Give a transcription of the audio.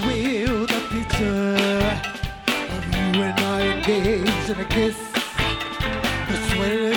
will the picture of you and I engaged in a kiss. The sweat